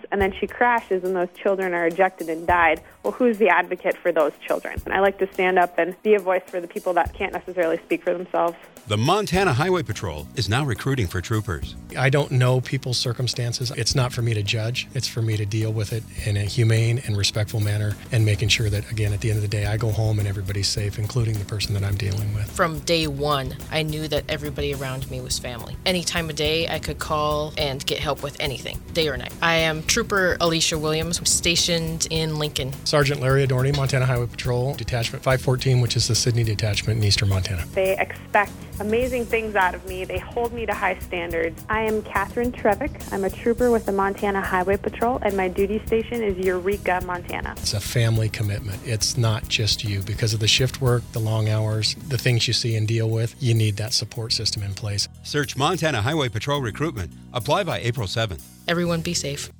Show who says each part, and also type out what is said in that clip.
Speaker 1: and then she crashes and those children are ejected and died. Well, who's the advocate for those children? And I like to stand up and be a voice for the people that can't necessarily speak for themselves.
Speaker 2: The Montana Highway Patrol is now recruiting for troopers.
Speaker 3: I don't know people's circumstances. It's not for me to judge. It's for me to deal with it in a humane and respectful manner and making sure that, again, at the end of the day, I go home and everybody's safe, including the person that I'm dealing with.
Speaker 4: From day one, I knew that everybody around me was family. Any time of day, I could call and get help with anything, day or night. I am Trooper Alicia Williams, stationed in Lincoln.
Speaker 3: Sergeant Larry Adorni, Montana Highway Patrol, Detachment 514, which is the Sidney Detachment in eastern Montana.
Speaker 1: They expect amazing things out of me. They hold me to high standards. I am Catherine Trevick. I'm a trooper with the Montana Highway Patrol, and my duty station is Eureka, Montana.
Speaker 3: It's a family commitment. It's not just you. Because of the shift work, the long hours, the things you see and deal with, you need that support system in place.
Speaker 2: Search Montana Highway Patrol Recruitment. Apply by April 7th.
Speaker 4: Everyone be safe.